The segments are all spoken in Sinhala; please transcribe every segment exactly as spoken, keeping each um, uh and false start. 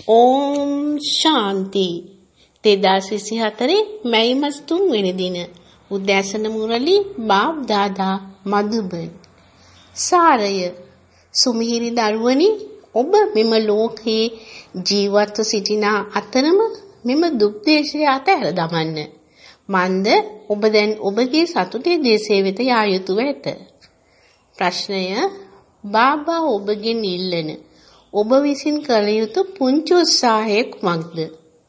ඕම් ශාන්ති. දෙදාස් විසිහතර මැයි මාස තුන් වෙනි දින උදෑසන මුරලි බාබ් දාදා මදුබන්. සාරය. සුමිහිරි දරුවනි, ඔබ මෙම ලෝකයේ ජීවත්ව සිටින අතරම මෙම දුක් දේශය අතහැර දමන්න. මන්ද ඔබ දැන් ඔබගේ සතුටේ දේශය වෙත යා යුතුව ඇත. ප්‍රශ්නය: බාබා ඔබගෙන් ඉල්ලන ඔබ විසින් කළ යුතු පුංචි උත්සාහය කුමක්ද?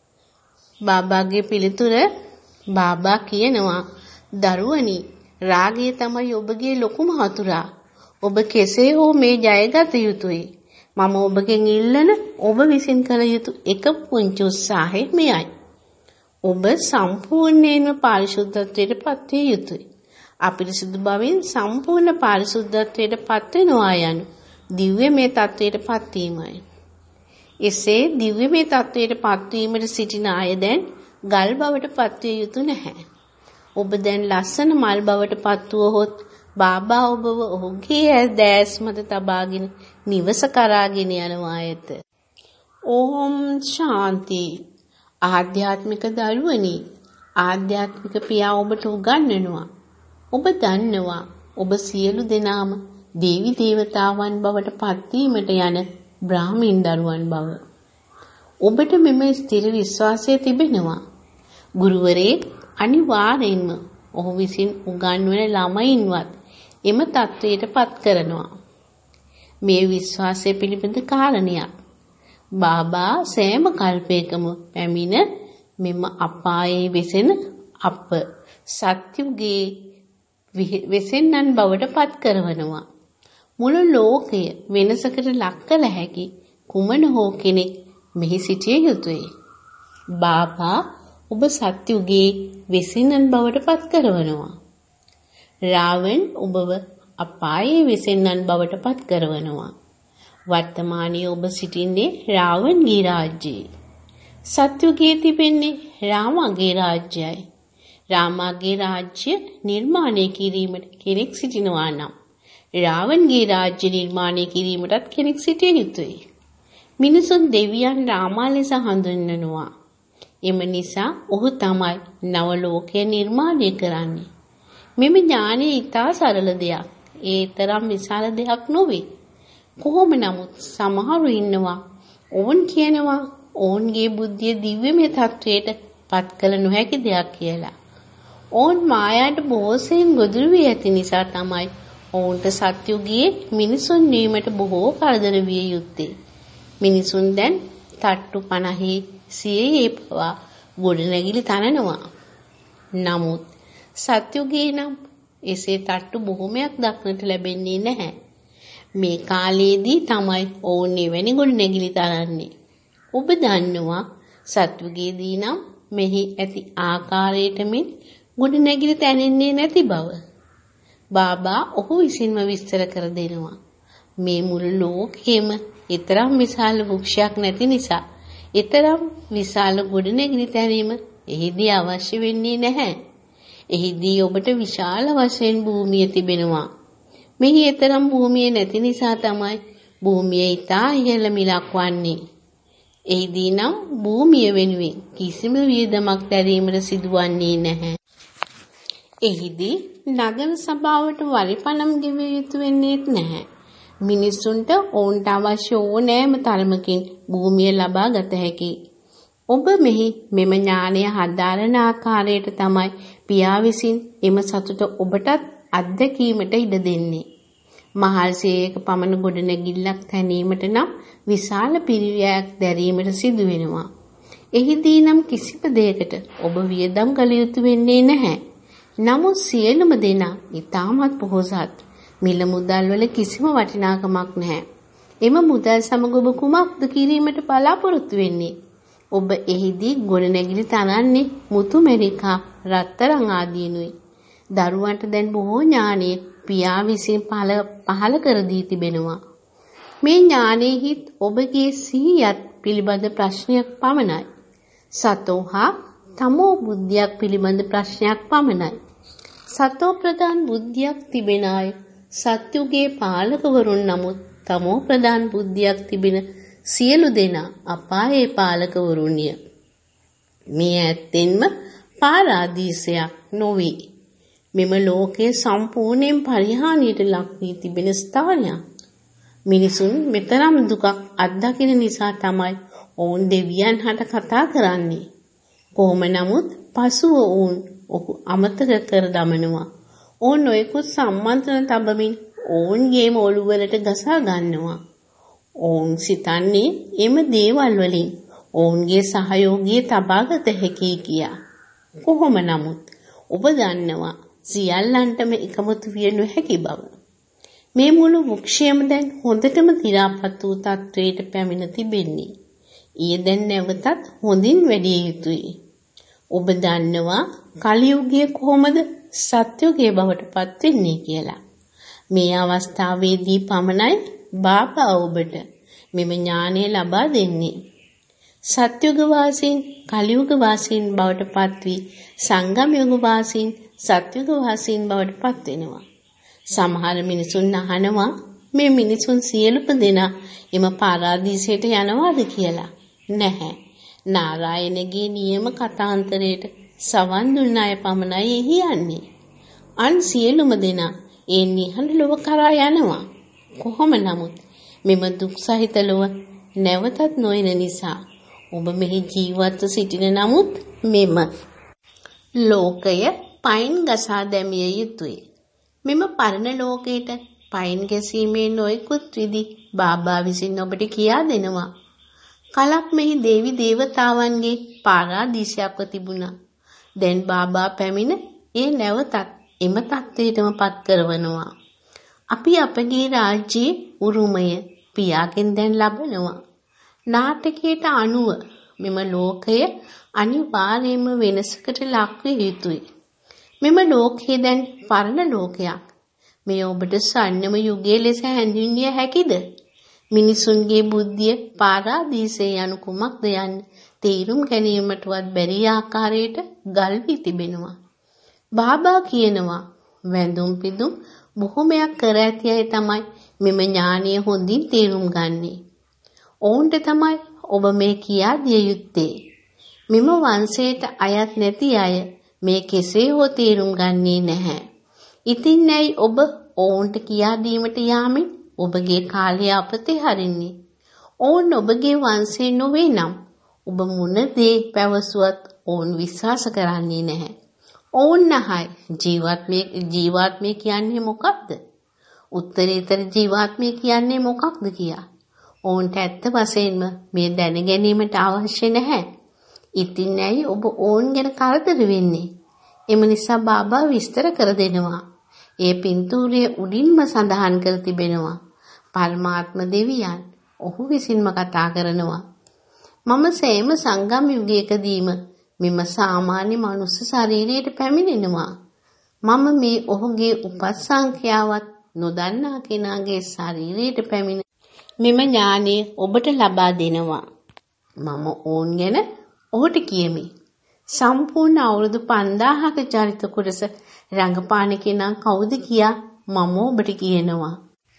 බාබාගේ පිළිතුර: බාබා කියනවා, දරුවනි, රාගය තමයි ඔබගේ ලොකුම හතුරා. ඔබ කෙසේ හෝ මේ ජයගත යුතුයි. මම ඔබගෙන් ඉල්ලන ඔබ විසින් කළ යුතු එක පුංචි උත්සාහය මෙයයි. ඔබ සම්පූර්ණයෙන්ම පාරිශුද්ධත්වයට පත් විය යුතුයි. අපිරිසිදු බවින් සම්පූර්ණ පාරිශුද්ධත්වයට පත් වෙනවා යනු දිව්‍යමය තත්වයට පත්වීමයි. එසේ දිව්‍යමය තත්වයට පත්වීමට සිටින අය දැන් ගල් බවට පත්විය යුතු නැහැ. ඔබ දැන් ලස්සන මල් බවට පත්වුවහොත් බාබා ඔබව ඔහුගේ දැස් මත තබාගෙන නිවස කරාගෙන යනවා ඇත. ඕම් ශාන්ති. ආධ්‍යාත්මික දරුවනි, ආධ්‍යාත්මික පියා ඔබට උගන්වනවා. ඔබ දන්නවා ඔබ සියලු දෙනාම දේවි දේවතාවන් බවට පත්වීමට යන බ්‍රාහ්මීන් දරුවන් බව. ඔබට මෙම ස්ථිර විශ්වාසය තිබෙනවා. ගුරුවරයෙක් අනිවාර්යෙන්ම ඔහු විසින් උගන්වන ළමයින්වත් එම තත්වයට පත් කරනවා. මේ විශ්වාසය පිළිබඳ කාරණයක්. බාබා සෑම කල්පයකම පැමිණ මෙම අපායේ වෙසෙන අප සත්‍යුගේ වෙසෙන්නන් බවට පත් කරවනවා. මුළු ලෝකය වෙනසකට ලක් කළ හැකි කුමන හෝ කෙනෙක් මෙහි සිටිය යුතුය. බාබා ඔබ සත්‍යුගේ වෙසෙන්නන් බවට පත් කරවනවා. රාවණ ඔබව අපායේ වෙසෙන්නන් බවට පත් කරවනවා. වර්තමානයේ ඔබ සිටින්නේ රාවණගේ රාජ්‍යයේ. සත්‍යුගේ තිබෙන්නේ රාමගේ රාජ්‍යයයි. රාමගේ රාජ්‍ය නිර්මාණය කිරීමට කෙනෙක් සිටිනවා නම් රාවණගේ රාජ්‍ය නිර්මාණය කිරීමටත් කෙනෙක් සිටිය යුතුයි. මිනිසුන් දෙවියන් රාමා ලෙස හඳුන්වනවා. එම නිසා ඔහු තමයි නව ලෝකය නිර්මාණය කරන්නේ. මෙම ඥානය ඉතා සරල දෙයක්. ඒ තරම් විශාල දෙයක් නොවේ. කොහොම නමුත් සමහරු ඉන්නවා ඔවුන් කියනවා ඔවුන්ගේ බුද්ධිය දිව්‍යමය තත්වයට පත් කළ නොහැකි දෙයක් කියලා. ඔවුන් මායාවට බොහෝසෙයින් ගොදුරු වී ඇති නිසා තමයි ඔවුන්ට සත්‍යුගයේ මිනිසුන් වීමට බොහෝ කරදර විය යුත්තේ. මිනිසුන් දැන් තට්ටු පනහේ සියයේ පවා ගොඩනැගිලි තනනවා. නමුත් සත්‍යුගයේ නම් එසේ තට්ටු බොහොමයක් දක්නට ලැබෙන්නේ නැහැ. මේ කාලයේදී තමයි ඔවුන් එවැනි ගොඩනැගිලි තරන්නේ. ඔබ දන්නවා සත්‍යුගයේදී නම් මෙහි ඇති ආකාරයට මෙන් ගොඩනැගිලි තැනෙන්නේ නැති බව. බාබා ඔහු විසින්ම විස්තර කර දෙනවා. මේ මුළු ලෝකෙම ඊතරම් විශාල වෘක්ෂයක් නැති නිසා ඊතරම් විශාල ගොඩනැගිලි තැනීම එහිදී අවශ්‍ය වෙන්නේ නැහැ. එහිදී ඔබට විශාල වශයෙන් භූමිය තිබෙනවා. මෙහි ඊතරම් භූමිය නැති නිසා තමයි භූමිය ඉතා ඉහළ මිලක් වන්නේ. එහිදී නම් භූමිය වෙනුවෙන් කිසිම වියදමක් දැරීමට සිදුවන්නේ නැහැ. එහිදී නගර සභාවට වරිපණම් ගෙවිය යුතු වෙන්නේ නැහැ. මිනිසුන්ට ඔවුන්ට අවශ්‍ය ඕනෑම තරමකින් භූමිය ලබා ගත හැකියි. ඔබ මෙහි මෙම ඥානය හදාරන ආකාරයට තමයි පියා විසින් එම සතුට ඔබටත් අත්දැකීමට ඉඩ දෙන්නේ. මහල්සේයක පමණ ගොඩනැගිල්ලක් තැනීමට නම් විශාල පිරිවැයක් දැරීමට සිදු වෙනවා. එහිදී නම් කිසිම දෙයකට ඔබ වියදම් කළ යුතු වෙන්නේ නැහැ. නමුත් සියලුම දෙනා ඉතාමත් පොහොසත්. මිල මුදල් වල කිසිම වටිනාකමක් නැහැ. එම මුදල් සමග ඔබ කුමක්ද කිරීමට බලාපොරොත්තු වෙන්නේ? ඔබ එහිදී ගොඩනැගිලි තනන්නේ මුතු මැණිකා රත්තරන් ආදීනුයි. දරුවන්ට දැන් බොහෝ ඥානෙ පියා විසින් පහල පහල කර දී තිබෙනවා. මේ ඥානෙහිත් ඔබගේ සිහියත් පිළිබඳ ප්‍රශ්නයක් පමණයි. සතෝ හා තමෝ බුද්ධියක් පිළිබඳ ප්‍රශ්නයක් පමණයි. සතෝ ප්‍රධාන බුද්ධියක් තිබෙන අය සත්‍යුගේ පාලකවරුන් නමුත් තමෝ ප්‍රධාන බුද්ධියක් තිබෙන සියලු දෙනා අපායේ පාලකවරුන්ය. මේ ඇත්තෙන්ම පාරාදීසයක් නොවේ. මෙම ලෝකයේ සම්පූර්ණයෙන් පරිහානියට ලක් වී තිබෙන ස්ථානයක්. මිනිසුන් මෙතරම් දුකක් අත්දකින නිසා තමයි ඔවුන් දෙවියන් හට කතා කරන්නේ. කොහොම නමුත් පසුව ඔවුන් ඔහු අමතක කර දමනවා. ඔවුන් නොයෙකුත් සම්මන්ත්‍රණ තබමින් ඔවුන්ගේම ඔළුවලට ගසා ගන්නවා. ඔවුන් සිතන්නේ එම දේවල් වලින් ඔවුන්ගේ සහයෝගය තබාගත හැකි කියා. කොහොම නමුත් ඔබ දන්නවා සියල්ලන්ටම එකමුතු විය නොහැකි බව. මේ මුළු වෘක්ෂයම දැන් හොඳටම දි รา පත් වූ තත්වයට පැමිණ තිබෙන්නේ. ඊය දැන් නැවතත් හොඳින් වැඩි යුතුයි. ඔබ දන්නවා කලියුගයේ කොහොමද සත්‍යයේ බවට පත් වෙන්නේ කියලා. මේ අවස්ථාවේදී පමණයි බාබා ඔබට මෙම ඥානය ලබා දෙන්නේ. සත්‍යුග වාසීන් කලියුග වාසීන් බවට පත් වී සංගම යුග වාසීන් සත්‍යුග වාසීන් බවට පත් වෙනවා. සමහර මිනිසුන් අහනවා මේ මිනිසුන් සියලුම දෙනා එම පාරාදීසයට යනවාද කියලා. නැහැ. නාරායනගේ නියම කතාන්තරයට සවන් දුන්න අය පමණයි එහි යන්නේ. අන් සියලුම දෙනා ඒ නිහඬ ලොව කරා යනවා. කොහොම නමුත් මෙම දුක් සහිත ලොව නැවතත් නොයන නිසා ඔබ මෙහි ජීවත්ව සිටින නමුත් මෙම ලෝකය පයින් ගසා දැමිය යුතුය. මෙම පරණ ලෝකයට පයින් ගැසීමේ නොයෙකුත් විදි බාබා විසින් ඔබට කියා දෙනවා. කලක් මෙහි දේවි දේවතාවන්ගේ පාරාදීසයක්ව තිබුණා. දැන් බාබා පැමිණ ඒ නැවතත් එම තත්ත්වයටම පත් කරවනවා. අපි අපගේ රාජ්‍යයේ උරුමය පියාගෙන් දැන් ලබනවා. නාටකයට අනුව මෙම ලෝකය අනිවාර්යයෙන්ම වෙනසකට ලක් විය යුතුයි. මෙම ලෝකය දැන් පරණ ලෝකයක්. මේ ඔබට ස්වර්ණම යුගයේ ලෙස හැඳින්විය හැකිද? මිනිසුන්ගේ බුද්ධිය පාරාදීසයේ යනු කුමක්ද යන්න තේරුම් ගැනීමටවත් බැරි ආකාරයට ගල් වී තිබෙනවා. බාබා කියනවා වැඳුම් පිදුම් බොහොමයක් කර ඇති අය තමයි මෙම ඥානය හොඳින් තේරුම් ගන්නේ. ඔවුන්ට තමයි ඔබ මේ කියා දිය යුත්තේ. මෙම වංශයට අයත් නැති අය මේ කෙසේ හෝ තේරුම් ගන්නේ නැහැ. ඉතින් ඇයි ඔබ ඔවුන්ට කියා දීමට යාමෙන් ඔබගේ කාලය අපතේ හරින්නේ? ඔවුන් ඔබගේ වංශේ නොවේ නම් ඔබ මොන දේ පැවසුවත් ඔවුන් විශ්වාස කරන්නේ නැහැ. ඔවුන් නහයි ජීවාත්මය ජීවාත්මය කියන්නේ මොකක්ද? උත්තරීතර ජීවාත්මය කියන්නේ මොකක්ද කියා. ඔවුන්ට ඇත්ත වශයෙන්ම මේ දැන ගැනීමට අවශ්‍ය නැහැ. ඉතින් ඇයි ඔබ ඔවුන් ගැන කරදර වෙන්නේ? එම නිසා බාබා විස්තර කර දෙනවා. ඒ පින්තූරයේ උඩින්ම සඳහන් කර තිබෙනවා. පරමාත්ම දෙවියන් ඔහු විසින්ම කතා කරනවා. මම සෑම සංගම් යුගයකදීම මෙම සාමාන්‍ය මනුස්ස ශරීරයට පැමිණෙනවා. මම මේ ඔහුගේ උපසංඛ්‍යාවත් නොදන්නා කෙනාගේ ශරීරයට පැමිණ මෙම ඥානය ඔබට ලබා දෙනවා. මම ඕන් ගැන ඔහුට කියමි. සම්පූර්ණ අවුරුදු පන්දාහක චරිත කොටස රංගපාන කෙනා කවුද කියා මම ඔබට කියනවා.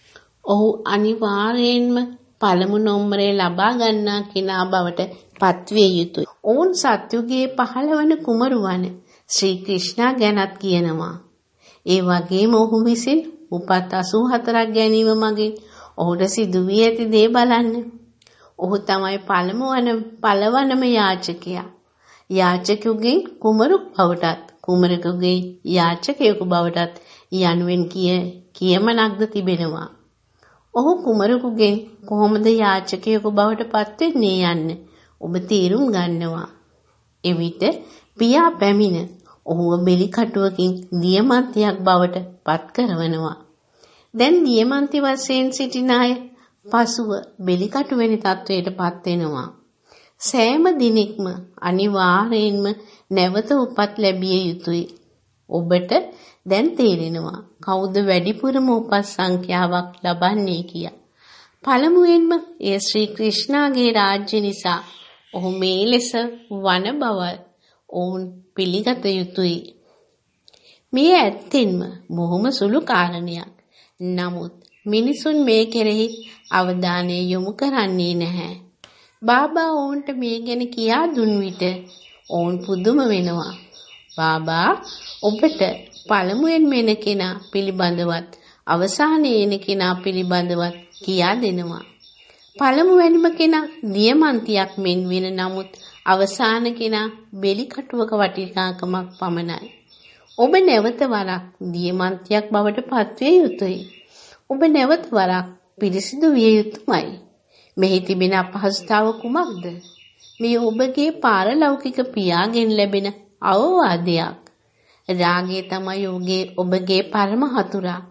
ඔහු අනිවාර්යයෙන්ම පළමු නම්බරේ ලබා ගන්නා කෙනා බවට පත්විය යුතුය. ඔවුන් සත්‍යුගයේ පහළවන කුමරුවන් ශ්‍රී ක්‍රිෂ්ණා ගැනත් කියනවා. ඒ වගේම ඔහු විසින් උපත් අසූ හතරක් ගැනීම මගින් ඔහුට සිදු වී ඇති දේ බලන්න. ඔහු තමයි පළමු වන පළවනම යාචකයා. යාචකයෙකුගෙන් කුමරුක් බවටත් කුමරෙකුගේ යාචකයෙකු බවටත් යනුවෙන් කිය කියමනක්ද තිබෙනවා. ඔහු කුමරෙකුගෙන් කොහොමද යාචකයෙකු බවට පත් වෙන්නේ යන්න ඔබ තීරුම් ගන්නවා. එවිට පියා පැමිණ ඔහුව බෙලි කටුවකින් දියමන්තියක් බවට පත් කරවනවා. දැන් දියමන්ති වශයෙන් සිටින අය පසුව බෙලි කටු වෙන තත්වයට පත් වෙනවා. සෑම දිනෙකම අනිවාර්යයෙන්ම නැවත උපත් ලැබිය යුතුයි. ඔබට දැන් තේරෙනවා කවුද වැඩිපුරම උපත් සංඛ්‍යාවක් ලබන්නේ කියා. පළමුවෙන්ම ඒ ශ්‍රී ක්‍රිෂ්ණාගේ රාජ්‍ය නිසා ඔහු මේ ලෙස වන බව ඔවුන් පිළිගත යුතුයි. මේ ඇත්තෙන්ම බොහොම සුළු කාරණයක්. නමුත් මිනිසුන් මේ කෙරෙහි අවධානය යොමු කරන්නේ නැහැ. බාබා ඔවුන්ට මේ ගැන කියා දුන් විට ඔවුන් පුදුම වෙනවා. බාබා ඔබට පළමුවෙන් මෙන කෙනා පිළිබඳවත් අවසානයේ එන කෙනා පිළිබඳවත් කියා දෙනවා. පළමුවැනිම කෙනා දියමන්තියක් මෙන් වෙන නමුත් අවසාන කෙනා බෙලි කටුවක වටිනාකමක් පමණයි. ඔබ නැවත වරක් දියමන්තියක් බවට පත්විය යුතුයි. ඔබ නැවත වරක් පිරිසිදු විය යුතුමයි. මෙහි තිබෙන අපහසුතාව කුමක්ද? මේ ඔබගේ පාරලෞකික පියාගෙන් ලැබෙන අවවාදයක්. රාගය තමයි ඔබගේ ඔබගේ පරම හතුරා.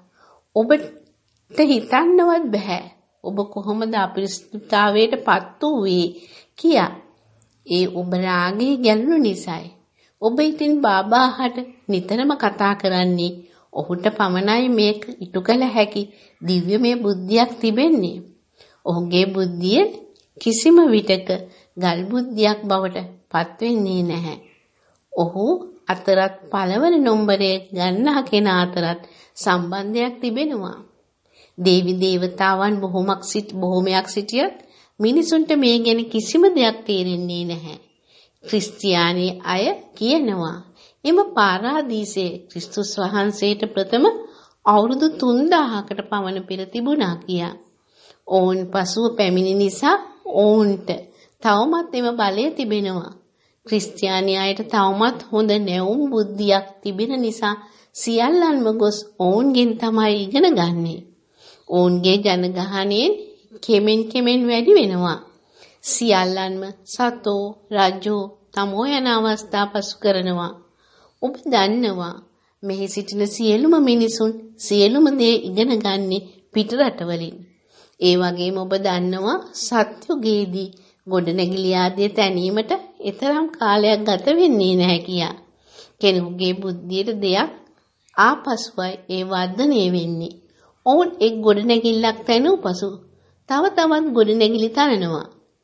ඔබට හිතන්නවත් බෑ ඔබ කොහොමද අපිරිසිදුතාවයට පත් වූවේ කියා. ඒ ඔබ රාගයේ ගැලුණු නිසායි. ඔබ ඉතින් බාබාහට නිතරම කතා කරන්නේ ඔහුට පමණයි මේක ඉටු කළ හැකි දිව්‍යමය බුද්ධියක් තිබෙන්නේ. ඔහුගේ බුද්ධිය කිසිම විටක ගල් බුද්ධියක් බවට පත් වෙන්නේ නැහැ. ඔහු අතරත් පළවන නම්බරේ ගන්නා කෙනා අතරත් සම්බන්ධයක් තිබෙනවා. දේවි දේවතාවන් බොහොමක් සිට බොහොමයක් සිටියත් මිනිසුන්ට මේ ගැන කිසිම දෙයක් තේරෙන්නේ නැහැ. ක්‍රිස්තියානි අය කියනවා එම පාරාදීසයේ ක්‍රිස්තුස් වහන්සේට ප්‍රථම අවුරුදු තුන්දාහකට පමණ පෙර තිබුණා කියා. ඔවුන් පසුව පැමිණි නිසා ඔවුන්ට තවමත් එම බලය තිබෙනවා. ක්‍රිස්තියානි අයට තවමත් හොඳ නැවුම් බුද්ධියක් තිබෙන නිසා සියල්ලන්ම ගොස් ඔවුන්ගෙන් තමයි ඉගෙන ගන්නේ. ඔවුන්ගේ ජනගහනයෙන් කෙමෙන් කෙමෙන් වැඩි වෙනවා. සියල්ලන්ම සතෝ රජෝ තමෝ යන අවස්ථා පසු කරනවා. ඔබ දන්නවා මෙහි සිටින සියලුම මිනිසුන් සියලුම දේ ඉගෙන ගන්නේ පිට රටවලින්. ඒ වගේම ඔබ දන්නවා සත්‍යුගයේදී ගොඩනැගිලි ආදිය තැනීමට එතරම් කාලයක් ගත වෙන්නේ නැහැ කියා. කෙනෙකුගේ බුද්ධියට දෙයක් ආපසුයි ඒ වර්ධනය වෙන්නේ. ඔවුන් එක් ගොඩනැගිල්ලක් තැනූ පසු තව තවත් ගොඩනැගිලි තනනවා.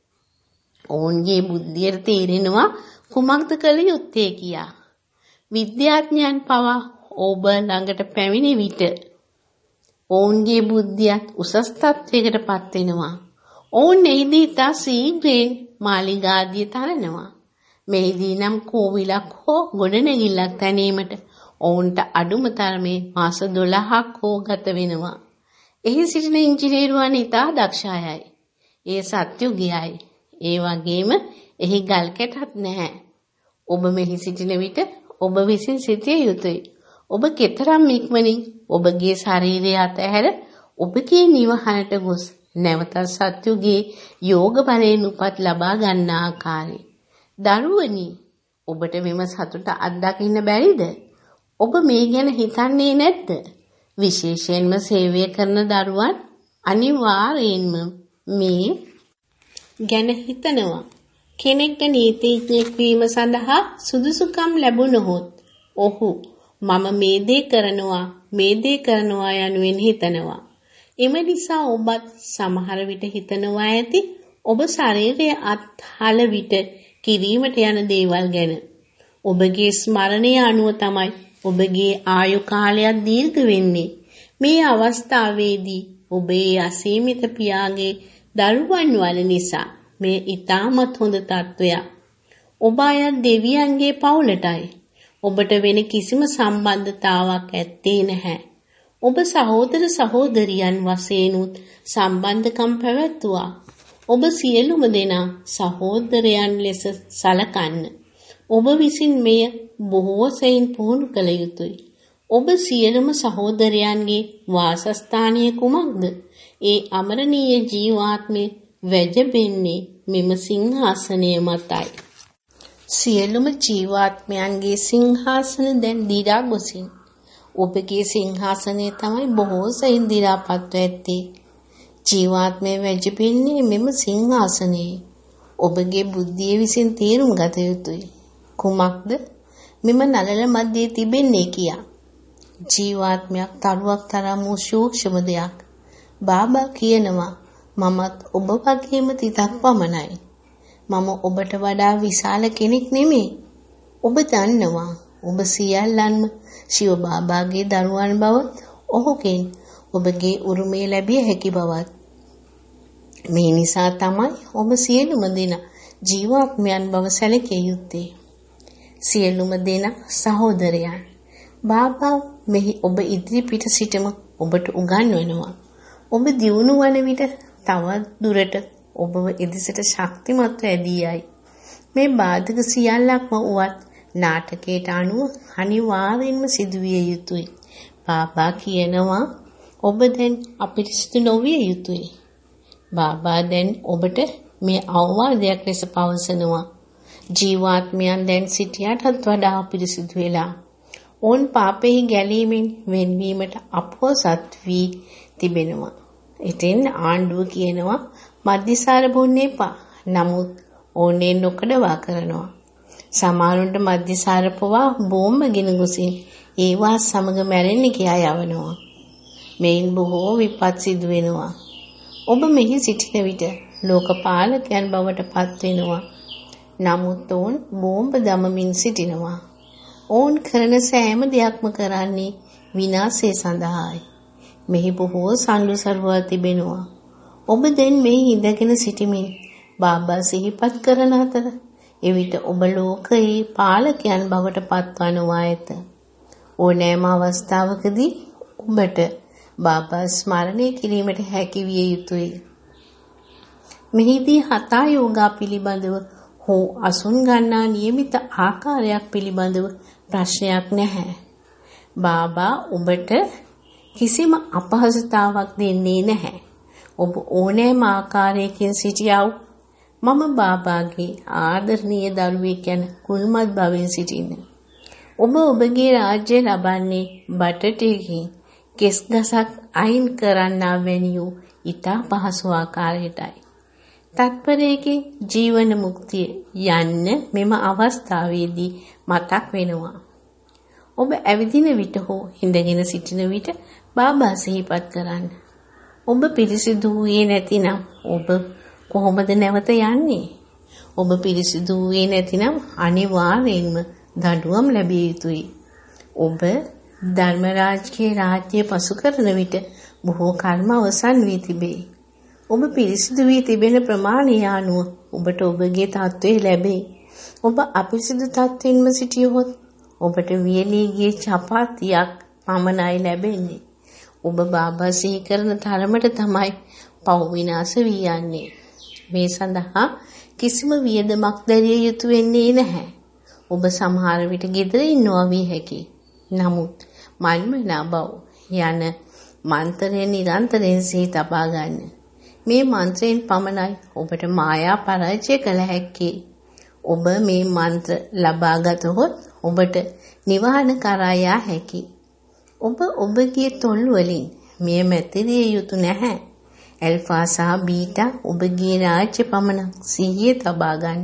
ඔවුන්ගේ බුද්ධියට තේරෙනවා කුමක්ද කළ යුත්තේ කියා. විද්‍යාඥයන් පවා ඔබ ළඟට පැමිණි විට ඔවුන්ගේ බුද්ධියත් උසස් තත්වයකට පත් වෙනවා. ඔවුන් එහිදී ඉතා සීඝ්‍රයෙන් මාලිගාදිය තරනවා. මෙහිදී නම් කෝවිලක් හෝ ගොඩනැගිල්ලක් තැනීමට ඔවුන්ට අඩුම තරමේ මාස දොළහක් හෝ ගත වෙනවා. එහි සිටින ඉංජිනේරුවන් ඉතා දක්ෂයයි. ඒ සත්‍යුගයයි. ඒ වගේම එහි ගල් කැටත් නැහැ. ඔබ මෙහි සිටින විට ඔබ විසින් සිටිය යුතුයි. ඔබ කෙතරම් ඉක්මනින් ඔබගේ ශරීරය අතහැර ඔබගේ නිවහනට ගොස් නැවත සත්‍යුගේ යෝග බලයෙන් උපත් ලබා ගන්න ආකාරය. දරුවනි, ඔබට මෙම සතුට අත්දකින්න බැරිද? ඔබ මේ ගැන හිතන්නේ නැද්ද? විශේෂයෙන්ම සේවය කරන දරුවන් අනිවාර්යයෙන්ම මේ ගැන හිතනවා. කෙනෙක්ට නීතිඥයෙක් වීම සඳහා සුදුසුකම් ලැබුණොත් ඔහු මම මේ දේ කරනවා මේ දේ කරනවා යනුවෙන් හිතනවා. එම නිසා ඔබත් සමහර විට හිතනවා ඇති ඔබ ශරීරය අත්හල විට කිරීමට යන දේවල් ගැන. ඔබගේ ස්මරණය අනුව තමයි ඔබගේ ආයු කාලයක් දීර්ඝ වෙන්නේ. මේ අවස්ථාවේදී ඔබේ අසීමිත පියාගේ දරුවන් වන නිසා මේ ඊටමත් හොඳ තත්වයක්. ඔබ අය දෙවියන්ගේ පවුලටයි. ඔබට වෙන කිසිම සම්බන්ධතාවක් ඇත්තේ නැහැ. ඔබ සහෝදර සහෝදරියන් වශයෙන් උත් සම්බන්ධකම් පැවැත්වුවා. ඔබ සියලුම දෙනා සහෝදරයන් ලෙස සලකන්න. ඔබ විසින් මෙය බොහෝ සෙයින් පුහුණු කළ යුතුයි. ඔබ සියලුම සහෝදරයන්ගේ වාසස්ථානය කුමක්ද? ඒ අමරණීය ජීවාත්මේ වැජබෙන්නේ මෙම සිංහාසනය මතයි. සියලුම ජීවාත්මයන්ගේ සිංහාසන දැන් දිරා ගොසින්. ඔබගේ සිංහාසනය තමයි බොහෝ සෙයින් දිරාපත්ව ඇත්තේ. ජීවාත්මය වැජබෙන්නේ මෙම සිංහාසනයේ. ඔබගේ බුද්ධිය විසින් තේරුම් ගත යුතුයි. කුමක්ද මෙම නළල මැදේ තිබෙන්නේ කියා. ජීවාත්මයක් තරුවක් තරම් වූ සූක්ෂම දෙයක්. බාබා කියනවා මමත් ඔබ වගේම තිතක් පමණයි. මම ඔබට වඩා විශාල කෙනෙක් නෙමෙයි. ඔබ දන්නවා ඔබ සියල්ලන්ම ශිව බාබාගේ දරුවන් බවත් ඔහුගෙන් ඔබගේ උරුමය ලැබිය හැකි බවත්. මේ නිසා තමයි ඔබ සියලුම දෙනා ජීවාත්මයන් බව සැලකිය යුත්තේ. සියලුම දෙනා සහෝදරයන්. බාබා මෙහි ඔබ ඉදිරි පිට සිටම ඔබට උගන්වනවා. ඔබ දියුණු වන විට තවත් දුරට ඔබව එදෙසට ශක්තිමත්ව ඇදී යයි. මේ බාධක සියල්ලක්ම වුවත් නාටකයට අනුව අනිවාර්යෙන්ම සිදුවිය යුතුයි. බාබා කියනවා ඔබ දැන් අපිරිසිදු නොවිය යුතුයි. බාබා දැන් ඔබට මේ අවවාදයක් ලෙස පවසනවා. ජීවාත්මයන් දැන් සිටියටත් වඩා අපිරිසිදු වෙලා ඕන් පාපෙහි ගැලීමෙන් වෙන්වීමට අපොසත් වී තිබෙනවා. ඉතින් ආණ්ඩුව කියනවා මද්දිසාර බොන්න එපා. නමුත් ඕනේ නොකඩවා කරනවා. සමහරුන්ට මද්දිසාර පවා බෝම්බ ගෙන ගොසින් ඒවා සමග මැරෙන්න කියා යවනවා. මේන් බොහෝ විපත් සිදු වෙනවා. ඔබ මෙහි සිටින විට ලෝකපාලකයන් බවට පත් වෙනවා. නමුත් ඔවුන් බෝම්බ දමමින් සිටිනවා. ඔවුන් කරන සෑම දෙයක්ම කරන්නේ විනාශය සඳහායි. මෙහි බොහෝ සල්ලු සරුවා තිබෙනවා. ඔබ දැන් මෙහි ඉඳගෙන සිටිමින් බාබා සිහිපත් කරන අතර එවිට ඔබ ලෝකයේ පාලකයන් බවට පත්වනවා ඇත. ඕනෑම අවස්ථාවකදී ඔබට බාබා ස්මරණය කිරීමට හැකි විය යුතුයි. මෙහිදී හතා යෝගා පිළිබඳව හෝ අසුන් ගන්නා නියමිත ආකාරයක් පිළිබඳව ප්‍රශ්නයක් නැහැ. බාබා ඔබට කිසිම අපහසුතාවක් දෙන්නේ නැහැ. ඔබ ඕනෑම ආකාරයකින් සිටියව මම බාබාගේ ආදරණීය දරුවෙක් යන කුල්මත් භවෙන් සිටින්න. ඔබ ඔබගේ රාජ්‍ය ලබන්නේ බටටකින් කෙස් ගසක් අයින් කරන්නා වැනි වූ ඉතා පහසු ආකාරයටයි. තත්පරයකින් ජීවන මුක්තිය යන්න මෙම අවස්ථාවේදී මතක් වෙනවා. ඔබ ඇවිදින විට හෝ හිඳගෙන සිටින විට බාබා සිහිපත් කරන්න. ඔබ පිරිසිදු වූයේ නැතිනම් ඔබ කොහොමද නැවත යන්නේ? ඔබ පිරිසිදු වූයේ නැතිනම් අනිවාර්යයෙන්ම දඬුවම් ලැබිය යුතුයි. ඔබ ධර්මරාජ්‍යයේ රාජ්‍ය පසු කරන විට බොහෝ කර්ම අවසන් වී තිබේ. ඔබ පිරිසිදු වී තිබෙන ප්‍රමාණය අනුව ඔබට ඔබගේ තත්ත්වය ලැබේ. ඔබ අපිරිසිදු තත්ත්වෙන්ම සිටියොත් ඔබට වියලී ගිය චපාතියක් පමණයි ලැබෙන්නේ. ඔබ බාබා සිහි කරන තරමට තමයි පව් විනාශ වී යන්නේ. මේ සඳහා කිසිම වියදමක් දැරිය යුතු වෙන්නේ නැහැ. ඔබ සමහර විට ගෙදර ඉන්නවා විය හැකියි. නමුත් මන්මනා බව යන මන්ත්‍රය නිරන්තරයෙන් සිහි තබා ගන්න. මේ මන්ත්‍රයෙන් පමණයි ඔබට මායා පරාජය කළ හැක්කේ. ඔබ මේ මන්ත්‍ර ලබා ගතහොත් ඔබට නිවහන කරා යා හැකියි. ඔබ ඔබගේ තොල් වලින් මෙය මැතිරිය යුතු නැහැ. ඇල්ෆා සහ බීටා ඔබගේ රාජ්‍ය පමණක් සිහිය තබා ගන්න.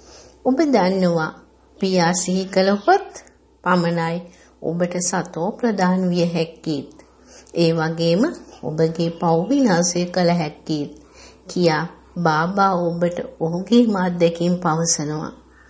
ඔබ දන්නවා පියා සිහි කළහොත් පමණයි ඔබට සතෝ ප්‍රදාන විය හැක්කේත්. ඒ වගේම ඔබගේ පව් විනාශය කළ හැක්කේත් කියා බාබා ඔබට ඔහුගේ මාධ්‍යකින් පවසනවා.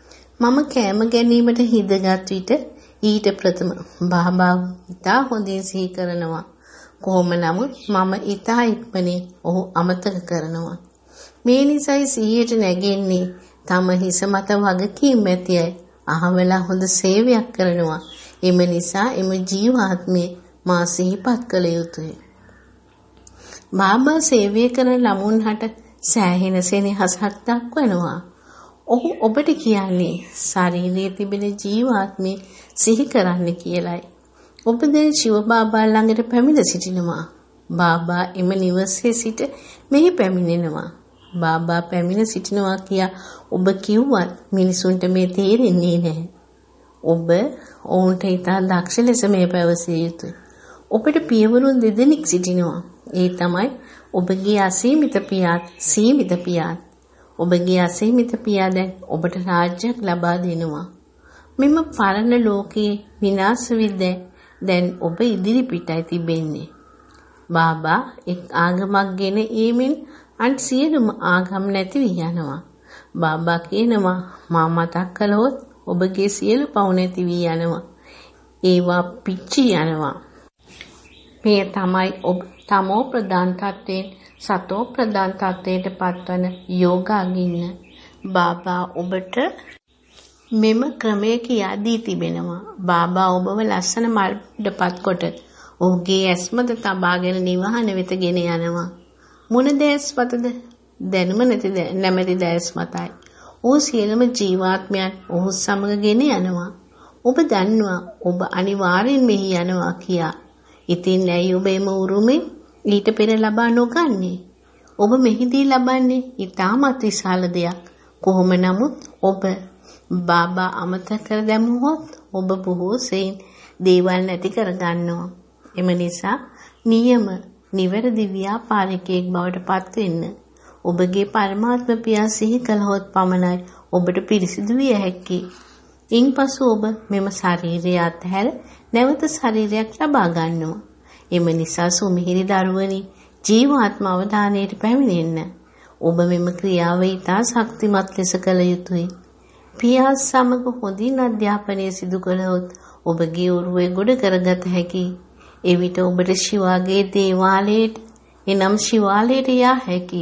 මම කෑම ගැනීමට හිඳගත් විට ඊට ප්‍රථම බාබා ඉතා හොඳින් සිහි කරනවා. කොහොම නමුත් මම ඉතා ඉක්මනින් ඔහු අමතක කරනවා. මේ නිසයි සිහියට නැගෙන්නේ තම හිස මත වගකීම් ඇති අය අහවලා හොඳ සේවයක් කරනවා. එම නිසා එම ජීවාත්මේ මා සිහිපත් කළ යුතුය. බාබා සේවය කරන ළමුන්හට සෑහෙන සෙනෙහසක් දක්වනවා. ඔහු ඔබට කියන්නේ ශරීරයේ තිබෙන ජීවාත්මේ සිහි කරන්න කියලයි. ඔබ දැන් ශිව බාබා ළඟට පැමිණ සිටිනවා. බාබා එම නිවසේ සිට මෙහි පැමිණෙනවා. බාබා පැමිණ සිටිනවා කියා ඔබ කිව්වත් මිනිසුන්ට මේ තේරෙන්නේ නැහැ. ඔබ ඔවුන්ට ඉතා දක්ෂ ලෙස මේ පැවසිය යුතුයි. ඔබට පියවරුන් දෙදෙනෙක් සිටිනවා. ඒ තමයි ඔබගේ අසීමිත පියාත් සීමිත පියාත්. ඔබගේ අසීමිත පියා දැන් ඔබට රාජ්‍යයක් ලබා දෙනවා. මෙම පරණ ලෝකයේ විනාශ විද්‍ය දැන් ඔබ ඉදිරි පිටයි තිබෙන්නේ. බාබා එක් ආගමක් ගෙන ඒමින් අන් සියලුම ආගම් නැති වී යනවා. බාබා කියනවා මා මතක් කළොත් ඔබගේ සියලු පව් නැති වී යනවා. ඒවා පිච්චි යනවා. මේ තමයි ඔබ තමෝ ප්‍රදාන් තත්ත්වයෙන් සතෝ ප්‍රදාන් තත්ත්වයට පත්වන යෝගාගින්න. බාබා ඔබට මෙම ක්‍රමය කියා දී තිබෙනවා. බාබා ඔබව ලස්සන මල්ඩපත් කොට ඔහුගේ ඇස්මත තබාගෙන නිවහන වෙත ගෙන යනවා. මොන දැස්මතද? දැනුම නැති නැමැති දැස් මතයි. ඔහු සියලුම ජීවාත්මයන් ඔහු සමග ගෙන යනවා. ඔබ දන්නවා ඔබ අනිවාර්යෙන් මෙහි යනවා කියා. ඉතින් ඇයි ඔබ එම උරුමෙන් ඊට පෙර ලබා නොගන්නේ? ඔබ මෙහිදී ලබන්නේ ඉතාමත් විශාල දෙයක්. කොහොම නමුත් ඔබ බාබා අමතක කර දැමුවොත් ඔබ බොහෝ සෙයින් දේවල් නැති කර ගන්නවා. එම නිසා නියම නිවැරදි ව්‍යාපාරිකයෙක් බවට පත් වෙන්න. ඔබගේ පරමාත්ම පියා සිහි කළහොත් පමණයි ඔබට පිරිසිදු විය හැකි. ඉන්පසු ඔබ මෙම ශරීරය අත්හැර නැවත ශරීරයක් ලබා ගන්නවා. එම නිසා සුමිහිරි දරුවනි ජීවාත්ම අවධානයට පැමිණෙන්න. ඔබ මෙම ක්‍රියාව ඉතා ශක්තිමත් ලෙස කළ යුතුයි. පියා සමග හොඳින් අධ්‍යාපනය සිදු කළහොත් ඔබගේ ඔරුවේ ගොඩ කරගත හැකි. එවිට ඔබට ශිවාගේ දේවාලයට එනම් ශිවාලයට යා හැකි.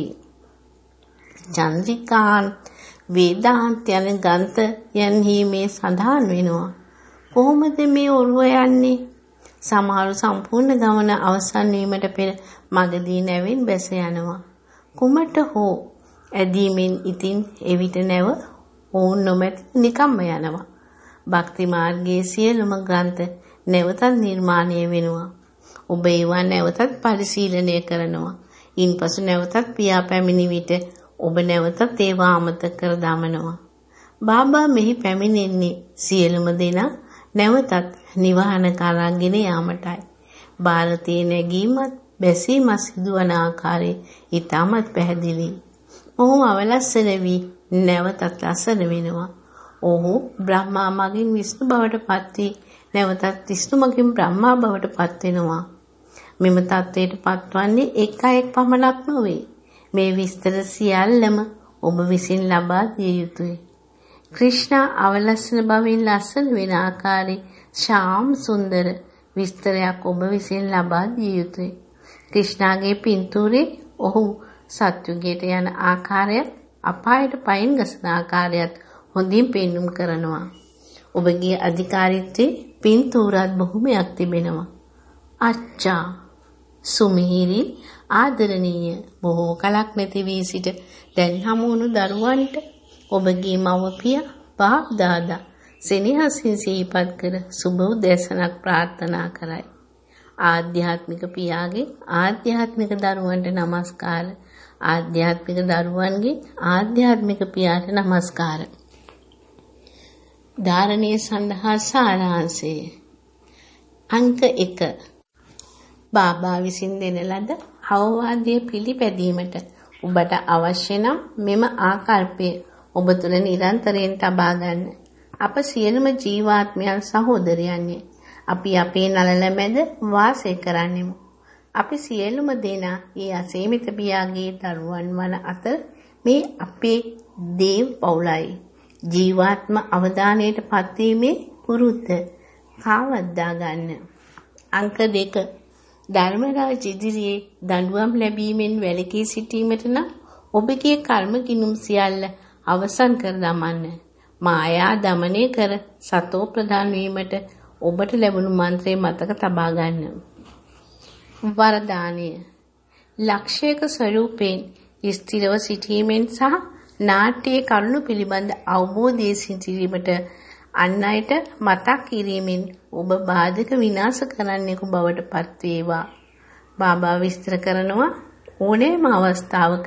චන්ද්‍රිකාන්ත වේදාන්ත යන ග්‍රන්ථ යන්හි මේ සඳහන් වෙනවා. කොහොමද මේ ඔරුව යන්නේ? සමහරු සම්පූර්ණ ගමන අවසන් වීමට පෙර මගදී නැවෙන් බැස යනවා. කුමට හෝ ඇදීමෙන් ඉතින් එවිට නැව ඔවුන් නොමැති නිකම්ම යනවා. භක්ති මාර්ගයේ සියලුම ග්‍රන්ථ නැවතත් නිර්මාණය වෙනවා. ඔබ ඒවා නැවතත් පරිශීලනය කරනවා. ඉන්පසු නැවතත් පියා පැමිණි විට ඔබ නැවතත් ඒවා අමතක කර දමනවා. බාබා මෙහි පැමිණෙන්නේ සියලුම දෙනා නැවතත් නිවහන කරගෙන යාමටයි. ಭಾರತೀಯ නැගීමත් බැසීමත් සිදුවන ආකාරය ඉතාමත් පැහැදිලි. ඔහු අවලස්සන වී නැවතත් ලස්සන වෙනවා. ඔහු බ්‍රහ්මා මගින් විෂ්ණු බවට පත් වී නැවතත් විෂ්ණු මගින් බ්‍රහ්මා බවට පත් වෙනවා. මෙම තත්ත්වයට පත්වන්නේ එක් අයෙක් පමණක් නොවේ. මේ විස්තර සියල්ලම ඔබ විසින් ලබා දිය යුතුයි. ක්‍රිෂ්ණා අවලස්සන බවින් ලස්සන වෙන ආකාරයේ ශාම් සුන්දර විස්තරයක් ඔබ විසින් ලබා දිය යුතුයි. ක්‍රිෂ්ණාගේ පින්තූරේ ඔහු සත්‍යුගයට යන ආකාරයත් අපායට පයින් ගසන ආකාරයත් හොඳින් පෙන්눔 කරනවා. ඔබගේ අධිකාරීත්වයේ පින්තූරات බොහොමයක් තිබෙනවා. අච්චා සුමිහිරි ආදරණීය බොහෝ කලක් නැති වී සිට දැන් හමුණු දරුවන්ට ඔබගේ මව්පිය බාප් දාදා සෙනෙහසින් සිහිපත් කර සුබ උදෑසනක් ප්‍රාර්ථනා කරයි. ආධ්‍යාත්මික පියාගේ ආධ්‍යාත්මික දරුවන්ට নমස්කාර. ආධ්‍යාත්මික දරුවන්ගේ ආධ්‍යාත්මික පියාට নমස්කාර. ධාරණයේ සඳහා සාරාංශය. අංක එක. බාබා විසින් දෙන ලද අවවාදය පිළිපැදීමට ඔබට අවශ්‍ය නම් මෙම ආකල්පය ඔබ තුළ නිරන්තරයෙන් තබා ගන්න. අප සියලුම ජීවාත්මයන් සහෝදරයන්ය. අපි අපේ නළල මැද වාසය කරන්නෙමු. අපි සියලුම දෙනා ඒ අසීමිත පියාගේ දරුවන් වන අතර මේ අපේ දේව පවුලයි. ජීවාත්ම අවධානයට පත්වීමේ පුරුද්ද කාවද්දා ගන්න. අංක දෙක. ධර්මරාජ ඉදිරියේ දඬුවම් ලැබීමෙන් වැළකී සිටීමට නම් ඔබගේ කර්ම ගිනුම් සියල්ල අවසන් කර දමන්න. මායා දමනය කර සතෝ ප්‍රදාන් වීමට ඔබට ලැබුණු මන්ත්‍රය මතක තබා ගන්න. වරදානය. ලක්ෂයක ස්වරූපයෙන් ස්ථිරව සිටීමෙන් සහ නාට්‍යයේ කරුණු පිළිබඳ අවබෝධය සිටිරීමට අන් අයට මතක් කිරීමෙන් ඔබ බාධක විනාශ කරන්නෙකු බවට පත් වේවා. බාබා විස්තර කරනවා ඕනෑම අවස්ථාවක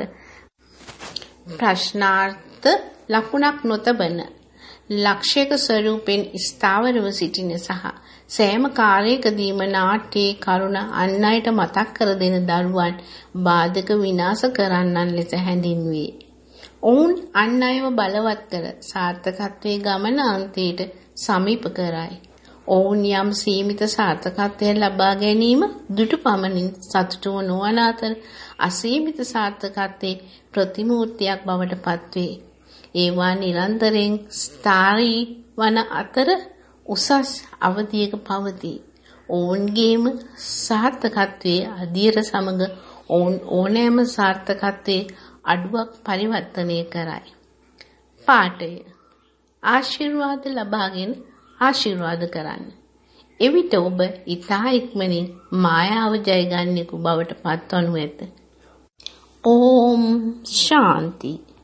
ප්‍රශ්නාර්ථ ලකුණක් නොතබන ලක්ෂයක ස්වරූපෙන් ස්ථාවරව සිටින සහ සෑම කාර්යයකදීම නාට්‍යයේ කරුණ අන් අයට මතක් කර දෙන දරුවන් බාධක විනාශ කරන්නන් ලෙස හැඳින්වේ. ඔවුන් අන් අයව බලවත් කර සාර්ථකත්වයේ ගමන අන්තයට සමීප කරයි. ඔවුන් යම් සීමිත සාර්ථකත්වයක් ලබා ගැනීම දුටු පමණින් සතුටු නොවන අතර අසීමිත සාර්ථකත්වයේ ප්‍රතිමූර්තියක් බවට පත්වේ. ඒවා නිරන්තරයෙන් ස්ථායී වන අතර උසස් අවධියක පවතී. ඔවුන්ගේම සාර්ථකත්වයේ අධීර සමග ඔවුන් ඕනෑම සාර්ථකත්වයේ අඩුවක් පරිවර්තනය කරයි. පාඨය. ආශිර්වාද ලබාගෙන ආශිර්වාද කරන්න. එවිට ඔබ ඉතා ඉක්මනින් මායාව ජයගන්නෙකු බවට පත්වනු ඇත. ඕම් ශාන්ති.